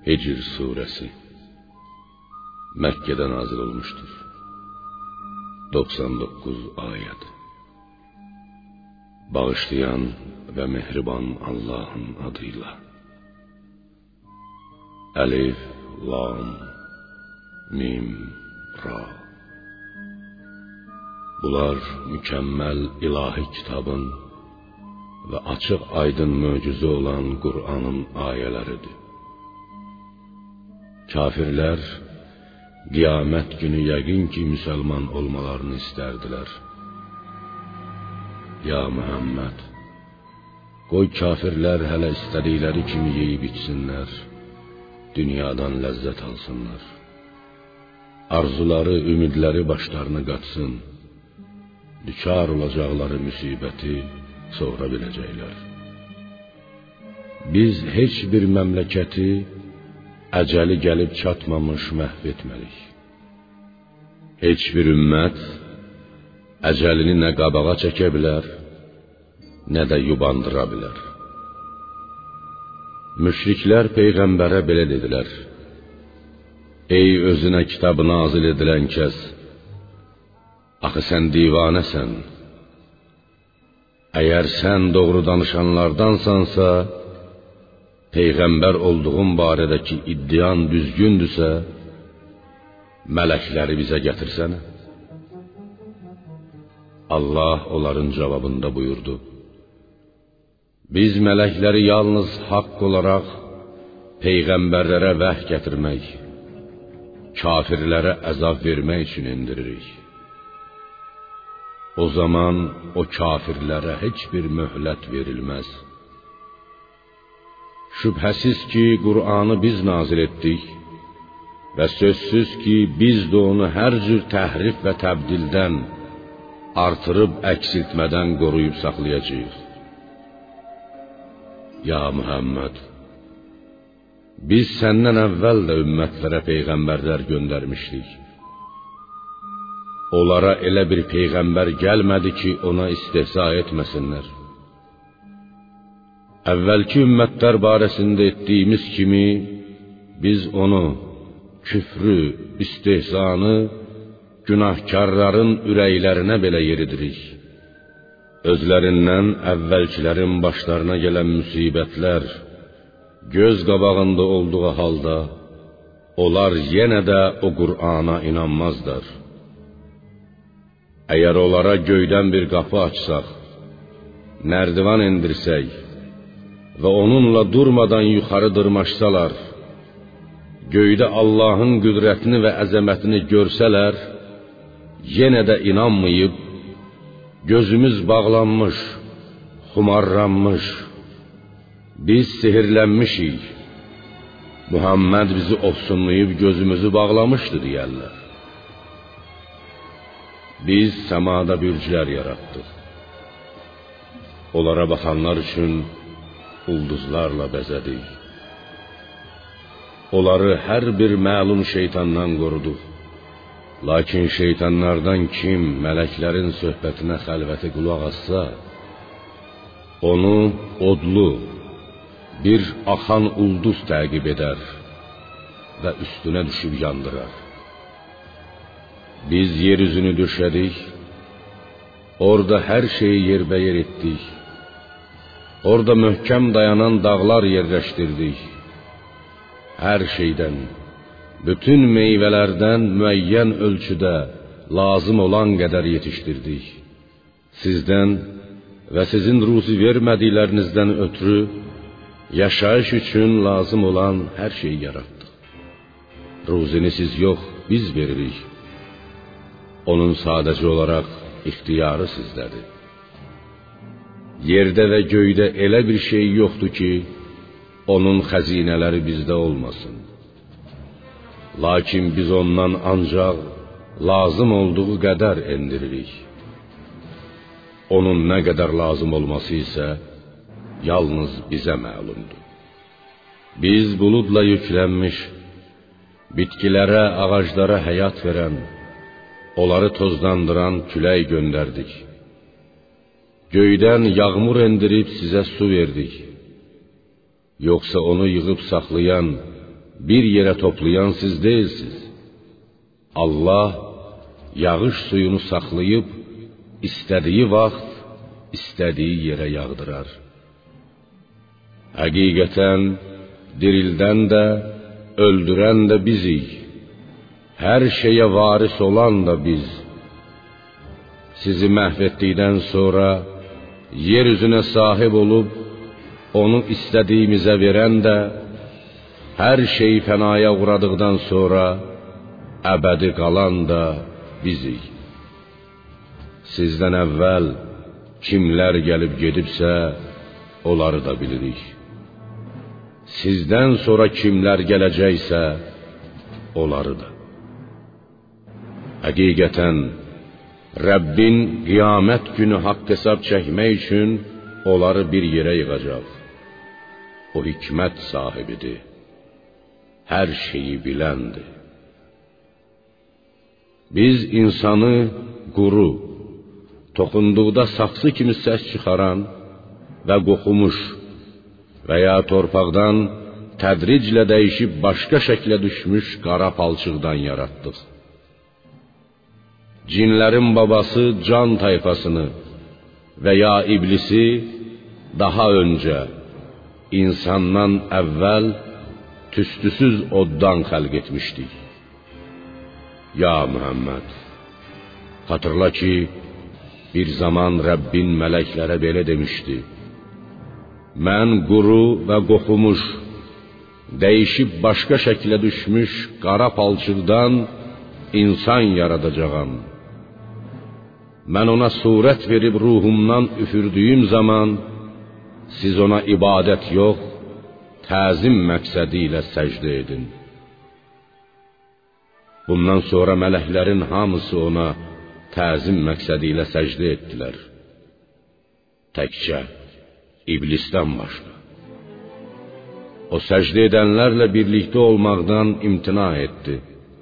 Hicr suresi Mekke'de nazil olmuştur. 99 ayet. Bağışlayan ve mehriban Allah'ın adıyla. Elif, Lam, Mim, Ra. Bunlar mükemmel ilahi kitabın ve açık aydın möcüze olan Kur'an'ın ayeleridir. Kafirler kıyamet günü yəqin ki Müslüman olmalarını isterdiler. Ya Muhammed, qoy kafirler hələ istədikləri kimi yeyib içsinlər, dünyadan ləzzət alsınlar. Arzuları, ümidləri başlarını qatsın, düşar olacaqları müsibəti sonra biləcəklər. Biz heç bir məmləkəti əcəli gəlib çatmamış məhv etmərik. Heç bir ümmət əcəlini nə qabağa çəkə bilər, nə də yubandıra bilər. Müşriklər Peyğəmbərə belə dedilər: Ey özünə kitab nazil edilən kəs, axı sən divanəsən. Əgər sən doğru danışanlardansansa, Peyğəmbər olduğun barədəki iddian düzgündürsə, mələkləri bizə gətirsənə. Allah onların cavabında buyurdu: Biz mələkləri yalnız haqq olaraq Peyğəmbərlərə vəhy gətirmək, kafirlərə əzab vermək üçün indiririk. O zaman o kafirlərə heç bir möhlət verilməz. Şübhəsiz ki, Kur'an'ı biz nazil etdik və sözsüz ki, biz də onu hər cür təhrif və təbdildən, artırıb əksiltmədən qoruyub saxlayacağıq. Ya Muhammed, biz səndən əvvəl də ümmətlərə peyğəmbərlər göndərmişdik. Onlara elə bir peyğəmbər gəlmədi ki, ona istehza etməsinlər. Əvvəlki ümmətlər barəsində etdiyimiz kimi, biz onu, küfrü, istehzanı, günahkarların ürəklərinə belə yeridirik. Özlərindən əvvəlkilərin başlarına gələn müsibətlər göz qabağında olduğu halda, onlar yenə də o Qur'ana inanmazlar. Əgər onlara göydən bir qapı açsaq, nərdivan endirsək və onunla durmadan yuxarı dırmaşsalar, göydə Allah'ın qüdrətini və əzəmətini görsələr, yenə də inanmayıb, gözümüz bağlanmış, xumarlanmış, biz sehirlənmişik, Muhammed bizi ofsunlayıb gözümüzü bağlamışdı deyərlər. Biz səmada bürclər yaratdıq. Onlara baxanlar üçün ulduzlarla bəzədik. Onları hər bir məlum şeytandan qoruduq. Lakin şeytanlardan kim mələklərin söhbətinə xəlvəti qulaq assa, onu odlu, bir axan ulduz təqib edər və üstünə düşüb yandırar. Biz yeryüzünü döşədik, orada hər şeyi yerbəyer etdik. Orada möhkəm dayanan dağlar yerləşdirdik. Hər şeydən, bütün meyvələrdən müəyyən ölçüdə lazım olan qədər yetişdirdik. Sizdən və sizin ruzi vermədiklərinizdən ötürü yaşayış üçün lazım olan hər şeyi yaratdıq. Ruzini siz yox, biz veririk. Onun sadəcə olaraq ixtiyarı sizdədir. Yerdə və göydə elə bir şey yoxdur ki, onun xəzinələri bizdə olmasın. Lakin biz ondan ancaq lazım olduğu qədər endiririk. Onun nə qədər lazım olması isə yalnız bizə məlumdur. Biz buludla yüklənmiş, bitkilərə, ağaclara həyat verən, onları tozlandıran külək göndərdik. Göydən yağmur endirib sizə su verdik. Yoxsa onu yığıb saxlayan, bir yerə toplayan siz deyilsiniz. Allah yağış suyunu saxlayıb istədiyi vaxt, istədiyi yerə yağdırar. Həqiqətən dirildən də, öldürən də bizik. Hər şeyə varis olan da biz. Sizi məhv etdikdən sonra yer üzünə sahib olub onu istədiyimizə verən də, hər şeyi fənaya uğradıqdan sonra əbədi qalan da bizik. Sizdən əvvəl kimlər gəlib gedibsə, onları da bilirik. Sizdən sonra kimlər gələcəksə, onları da. Həqiqətən, Rəbbin qiyamət günü haqq hesab çəkmək üçün onları bir yerə yığacaq. O hikmət sahibidir, hər şeyi biləndir. Biz insanı quru, toxunduqda saxsı kimi səs çıxaran və qoxumuş və ya torpaqdan tədriclə dəyişib başqa şəklə düşmüş qara palçıqdan yaratdıq. Cinlərin babası can tayfasını və ya iblisi daha öncə insandan əvvəl tüstüsüz oddan xəlq etmişdik. Ya Muhammed, xatırla ki, bir zaman Rəbbin mələklərə belə demişdi: mən quru və qoxumuş, dəyişib başqa şəklə düşmüş qara palçıqdan insan yaradacağam. Mən ona surət verib ruhumdan üfürdüyüm zaman, siz ona ibadət yox, təzim məqsədi ilə səcdə edin. Bundan sonra mələklərin hamısı ona təzim məqsədi ilə səcdə etdilər. Təkcə iblisdən başqa. O səcdə edənlərlə birlikdə olmaqdan imtina etdi.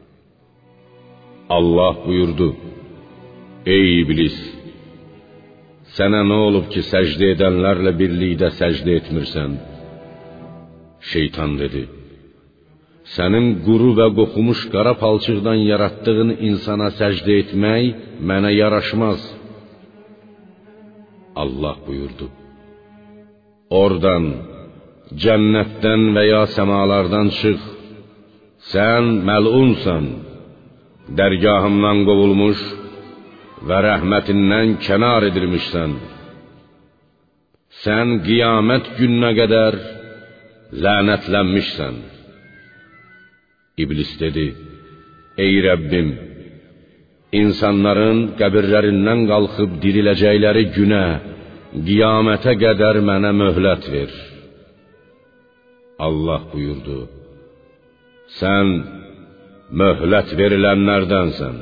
Allah buyurdu: ey iblis, sənə nə olub ki, səcdə edənlərlə birlikdə səcdə etmirsən? Şeytan dedi: sənin quru və qoxumuş qara palçıqdan yaratdığın insana səcdə etmək mənə yaraşmaz. Allah buyurdu: oradan, cənnətdən və ya səmalardan çıx. Sən məlunsan, dərgahımdan qovulmuş və rəhmətindən kənar edilmişsən. Sən qiyamət gününə qədər lənətlənmişsən. İblis dedi: ey Rəbbim, insanların qəbirlərindən qalxıb diriləcəkləri günə, qiyamətə qədər mənə möhlət ver. Allah buyurdu: sən möhlət verilənlərdənsən.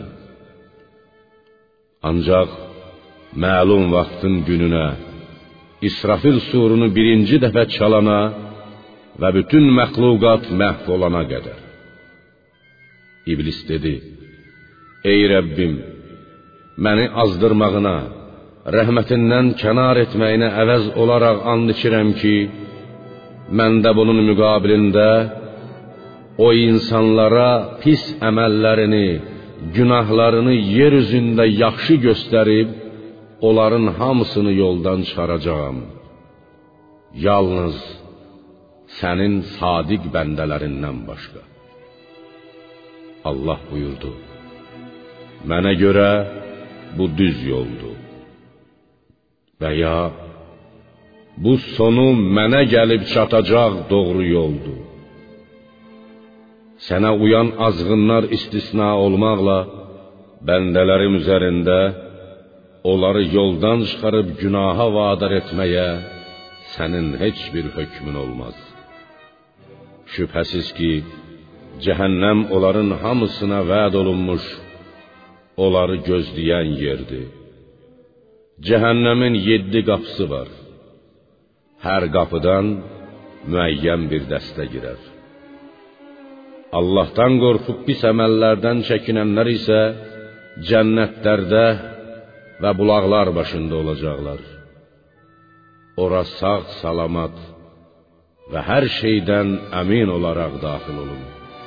Ancaq məlum vaxtın gününə, İsrafil surunu birinci dəfə çalana və bütün məxluqat məhv olana qədər. İblis dedi: ey Rəbbim, məni azdırmağına, rəhmətindən kənar etməyinə əvəz olaraq and içirəm ki, mən də bunun müqabilində o insanlara pis əməllərini, günahlarını yer üzündə yaxşı göstərib, onların hamısını yoldan çıxaracağam. Yalnız sənin sadiq bəndələrindən başqa. Allah buyurdu: mənə görə bu düz yoldur. Və ya bu sonu mənə gəlib çatacaq doğru yoldur. Sənə uyan azğınlar istisna olmaqla, bəndələrim üzərində onları yoldan çıxarıb günaha vadar etməyə sənin heç bir hökmün olmaz. Şübhəsiz ki, cəhənnəm onların hamısına vəd olunmuş, onları gözləyən yerdir. Cəhənnəmin 7 qapısı var. Hər qapıdan müəyyən bir dəstə girər. Allahdan qorxub pis əməllərdən çəkinənlər isə cənnətlərdə və bulaqlar başında olacaqlar. Ora sağ salamat və hər şeydən əmin olaraq daxil olun.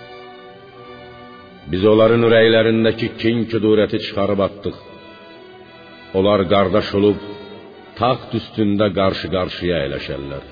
Biz onların ürəklərindəki kin küdurəti çıxarıb atdıq. Onlar qardaş olub, taxt üstündə qarşı-qarşıya əyləşərlər.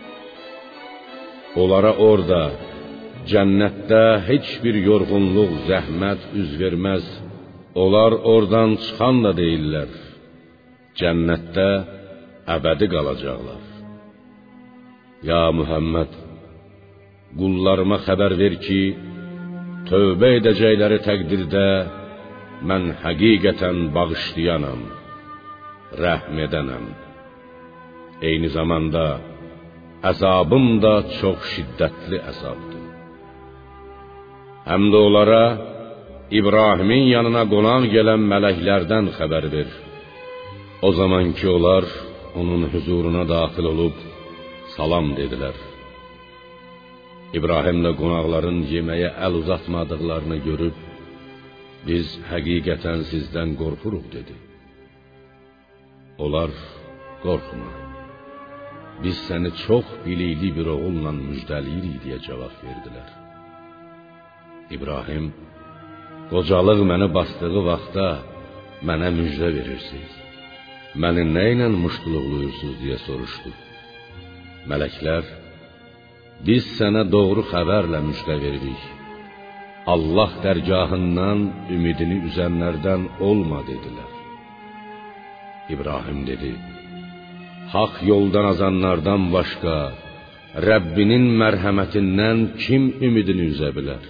Onlara orada, cənnətdə heç bir yorğunluq, zəhmət üz verməz. Onlar oradan çıxan da deyirlər. Cənnətdə əbədi qalacaqlar. Ya Muhammed, qullarıma xəbər ver ki, tövbə edəcəkləri təqdirdə mən həqiqətən bağışlayanam, rəhm edənəm. Eyni zamanda əzabım da çox şiddətli əzabdır. Həm də onlara İbrahimin yanına qonaq gələn mələklərdən xəbər ver. O zaman ki onlar onun huzuruna daxil olub salam dedilər. İbrahim də qonaqların yeməyə əl uzatmadıqlarını görüb, biz həqiqətən sizdən qorxuruq dedi. Onlar, qorxma, biz səni çox bilikli bir oğulla müjdəliyirik deyə cavab verdilər. İbrahim, qocalıq məni basdığı vaxtda mənə müjdə verirsiniz. Məni nə ilə muştuluqluyursunuz deyə soruşdu. Mələklər, biz sənə doğru xəbərlə müjdə veririk. Allah dərgahından ümidini üzənlərdən olma dedilər. İbrahim dedi, haqq yoldan azanlardan başqa Rəbbinin mərhəmətindən kim ümidini üzə bilər?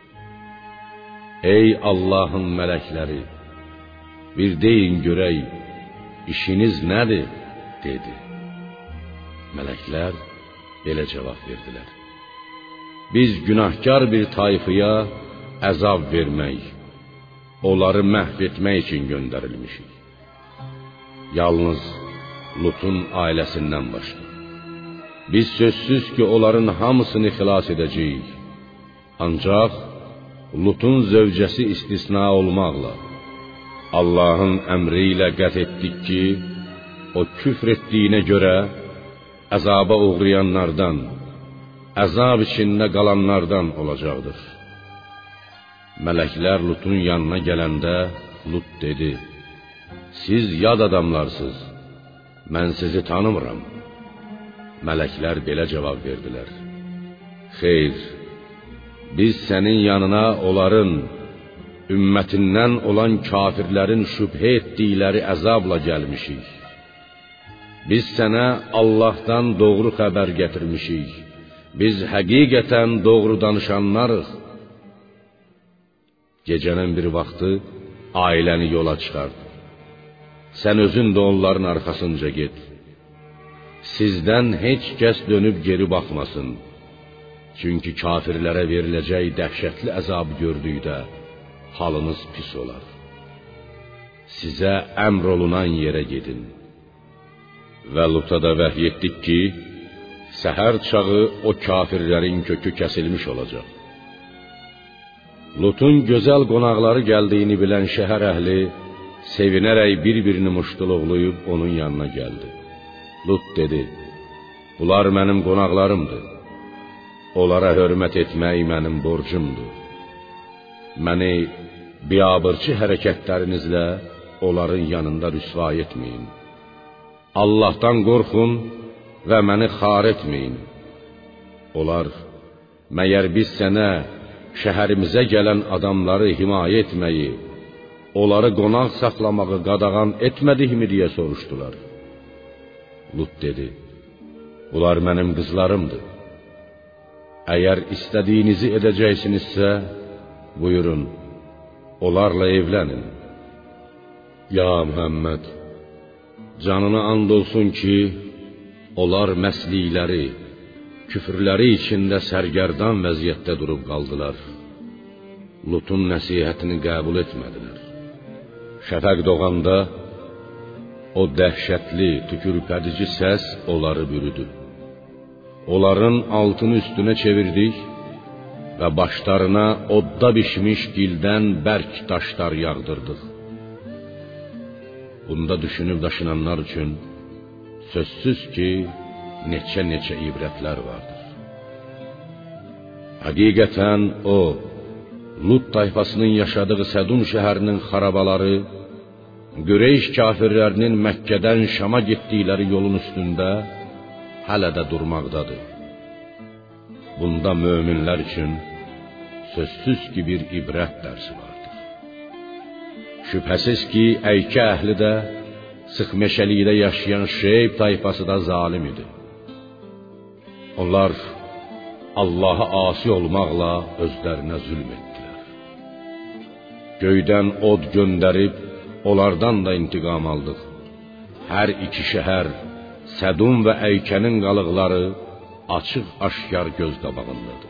Ey Allahın mələkləri, bir deyin görək, işiniz nədir? dedi. Mələklər belə cavab verdilər. Biz günahkar bir tayfıya əzab vermək, onları məhv etmək üçün göndərilmişik. Yalnız Lutun ailəsindən başqa. Biz sözsüz ki, onların hamısını xilas edəcəyik. Ancaq Lutun zövcəsi istisna olmaqla, Allahın əmri ilə qət etdik ki, o küfr etdiyinə görə əzaba uğrayanlardan, əzab içində qalanlardan olacaqdır. Mələklər Lutun yanına gələndə Lut dedi, siz yad adamlarsınız, mən sizi tanımıram. Mələklər belə cavab verdilər, xeyr, biz sənin yanına onların, ümmətindən olan kafirlərin şübhə etdikləri əzabla gəlmişik. Biz sənə Allahdan doğru xəbər gətirmişik. Biz həqiqətən doğru danışanlarıq. Gecənin bir vaxtı ailəni yola çıxart. Sən özün də onların arxasınca get. Sizdən heç kəs dönüb geri baxmasın. Çünki kafirlərə veriləcək dəhşətli əzab gördükdə halınız pis olar. Sizə əmr olunan yerə gedin. Və Luta da vəhy etdik ki, səhər çağı o kafirlərin kökü kəsilmiş olacaq. Lutun gözəl qonaqları gəldiyini bilən şəhər əhli sevinərək bir-birini muştuluqlayıb onun yanına gəldi. Lut dedi, bunlar mənim qonaqlarımdır. Onlara hörmət etmək mənim borcumdur. Məni biabırçı hərəkətlərinizlə onların yanında rüsva etməyin. Allahdan qorxun və məni xar etməyin. Onlar, məyər biz sənə şəhərimizə gələn adamları himayə etməyi, onları qonaq saxlamağı qadağan etmədikmi deyə soruşdular. Lut dedi, bunlar mənim qızlarımdır. Əgər istədiyinizi edəcəksinizsə, buyurun, onlarla evlənin. Ya Muhammed, canına and olsun ki, onlar məslikləri, küfürləri içində sərgərdan vəziyyətdə durub qaldılar. Lutun nəsihətini qəbul etmədilər. Şəfəq doğanda, o dəhşətli, tükürpədici səs onları bürüdü. Onların altını üstünə çevirdik və başlarına odda bişmiş gildən bərk daşlar yağdırdıq. Bunda düşünüb daşınanlar üçün sözsüz ki, neçə ibrətlər vardır. Həqiqətən o, Lut tayfasının yaşadığı Sədum şəhərinin xarabaları, Qureyş kafirlərinin Məkkədən Şama getdikləri yolun üstündə hələ də durmaqdadır. Bunda möminlər üçün sözsüz ki bir ibrət dərsi vardır. Şübhəsiz ki, Əykə əhli də, sıx meşəlikdə yaşayan Şeyb tayfası da zalim idi. Onlar Allaha asi olmaqla özlərinə zülm etdilər. Göydən od göndərib, onlardan da intiqam aldıq. Hər iki şəhər, Sədum və Əykənin qalıqları açıq-aşkar göz qabağındadır.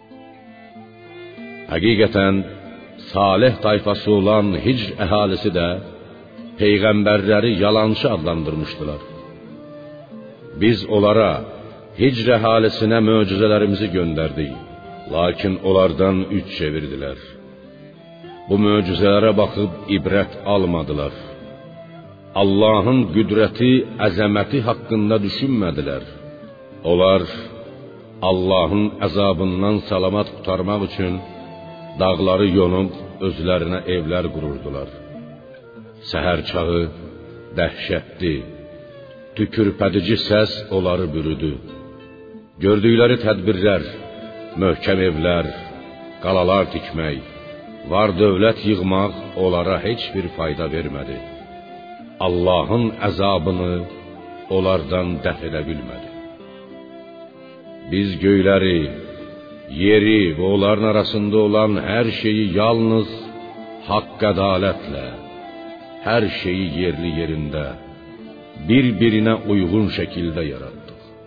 Həqiqətən, Salih tayfası olan Hicr əhalisi də peyğəmbərləri yalançı adlandırmışdılar. Biz onlara, Hicr əhalisinə möcüzələrimizi göndərdik, lakin onlardan üç çevirdilər. Bu möcüzələrə baxıb ibrət almadılar. Allahın qüdrəti, əzəməti haqqında düşünmədilər. Onlar Allahın əzabından salamat qurtarmaq üçün dağları yonub özlərinə evlər qururdular. Səhər çağı dəhşətli, tükürpədici səs onları bürüdü. Gördükləri tədbirlər, möhkəm evlər, qalalar tikmək, var dövlət yığmaq onlara heç bir fayda vermədi. Allahın əzabını onlardan dəf edə bilmədi. Biz göyləri, yeri və onların arasında olan hər şeyi yalnız haqq ədalətlə, hər şeyi yerli yerində, bir-birinə uyğun şəkildə yaratdıq.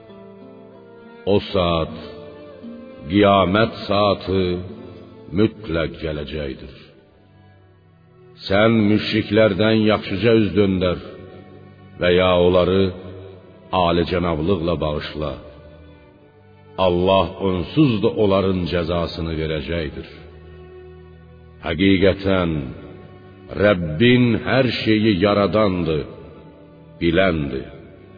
O saat, qiyamət saatı mütləq gələcəkdir. Sən müşriklərdən yaxşıca üz döndər və ya onları alicənablıqla bağışla. Allah onsuz da onların cəzasını verəcəkdir. Həqiqətən, Rəbbin hər şeyi yaradandır, biləndir.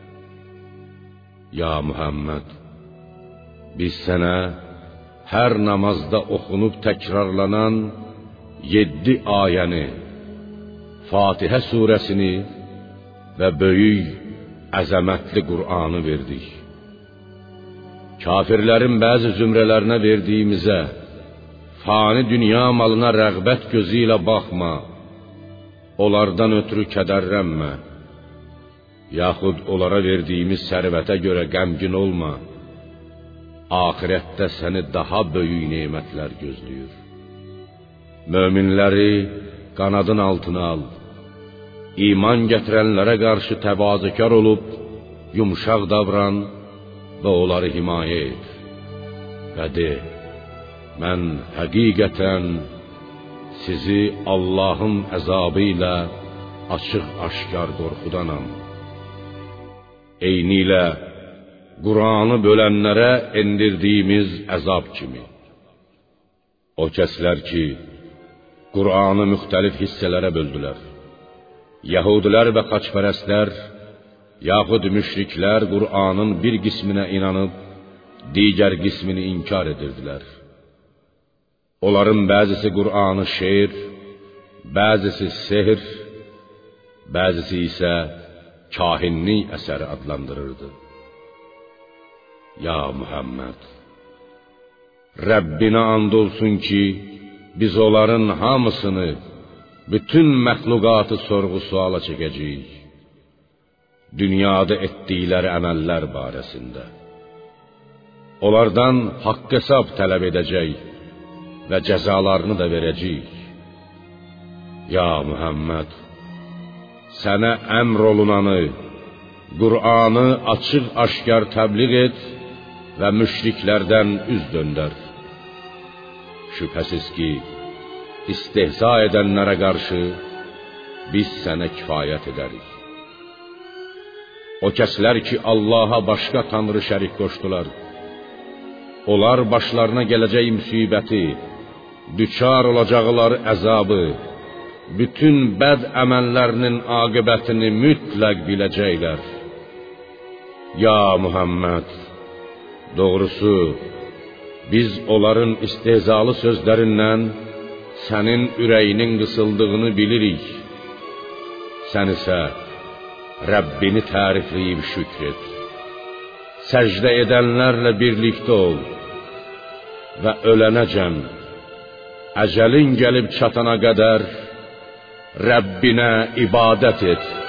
Ya Muhammed, biz sənə hər namazda oxunub təkrarlanan 7 ayəni, Fatihə surəsini və böyük, əzəmətli Qur'anı verdik. Kafirlərin bəzi zümrələrinə verdiyimizə, fani dünya malına rəğbət gözü ilə baxma, onlardan ötürü kədərlənmə, yaxud onlara verdiyimiz sərvətə görə qəmgin olma, axirətdə səni daha böyük nemətlər gözləyir. Möminləri qanadın altına al, iman gətirənlərə qarşı təvazökar olub, yumşaq davran və onları himayə et. Və de, mən həqiqətən sizi Allahın əzabı ilə açıq-aşkar qorxudanam. Eynilə Qur'anı bölənlərə endirdiyimiz əzab kimi. O kəslər ki, Qur'anı müxtəlif hissələrə böldülər. Yəhudilər və xaçpərəstlər, yaxud müşriklər Qur'anın bir qisminə inanıb, digər qismini inkar edirdilər. Onların bəzisi Qur'anı şeir, bəzisi sehr, bəzisi isə kahinlik əsəri adlandırırdı. Ya Muhammed, Rəbbinə and olsun ki, biz onların hamısını, bütün məxluqatı sorğu-suala çəkəcəyik. Dünyada etdikləri əməllər barəsində. Onlardan haqq hesab tələb edəcək və cəzalarını da verəcəyik. Ya Muhammed, sənə əmr olunanı, Qur'anı açıq-aşkar təbliğ et və müşriklərdən üz döndər. Şübhəsiz ki, istehza edənlərə qarşı biz sənə kifayət edərik. O kəslər ki, Allaha başqa tanrı şərik qoşdular, onlar başlarına gələcək müsibəti, düçar olacaqları əzabı, bütün bəd əməllərinin aqibətini mütləq biləcəklər. Ya Muhammed, doğrusu, Biz onların istehzalı sözlərindən sənin ürəyinin qısıldığını bilirik. Sən isə Rəbbini tərifləyib şükr et. Səcdə edənlərlə birlikdə ol və ölənəcən, əcəlin gəlib çatana qədər Rəbbinə ibadət et.